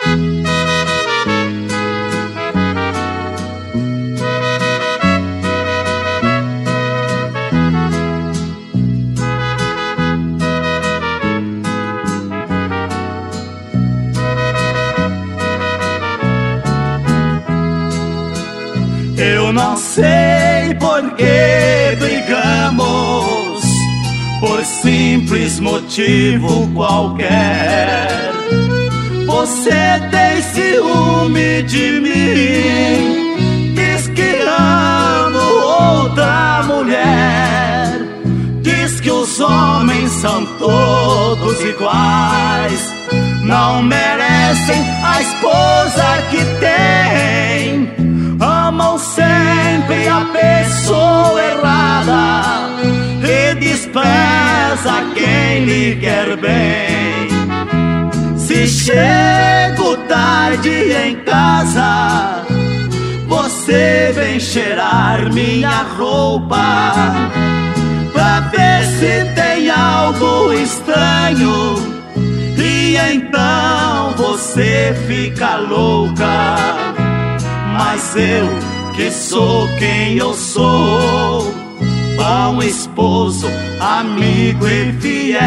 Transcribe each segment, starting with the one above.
Eu não sei por que brigamos, por simples motivo qualquer. Você tem ciúme de mim, diz que amo outra mulher, diz que os homens são todos iguais, não merecem a esposa que tem. Amam sempre a pessoa errada e despreza quem lhe quer bem. Se chego tarde em casa, você vem cheirar minha roupa pra ver se tem algo estranho, e então você fica louca. Mas eu, que sou quem eu sou, bom esposo, amigo e fiel,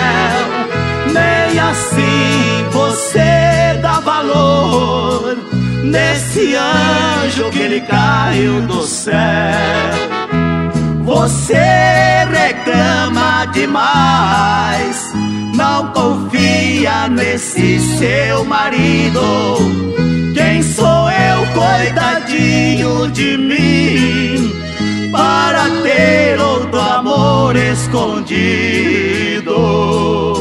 nem assim você dá valor nesse anjo que lhe caiu do céu. Você reclama demais, não confia nesse seu marido. Quem sou eu, coitadinho de mim, para ter outro amor escondido?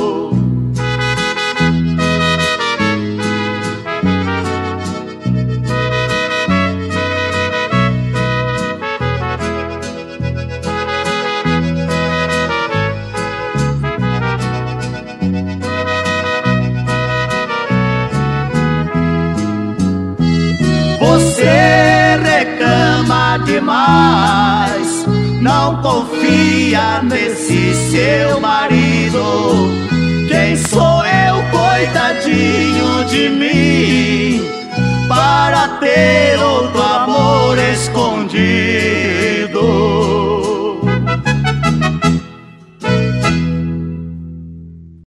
Você reclama demais, não confia nesse seu marido. Quem sou eu, coitadinho de mim, para ter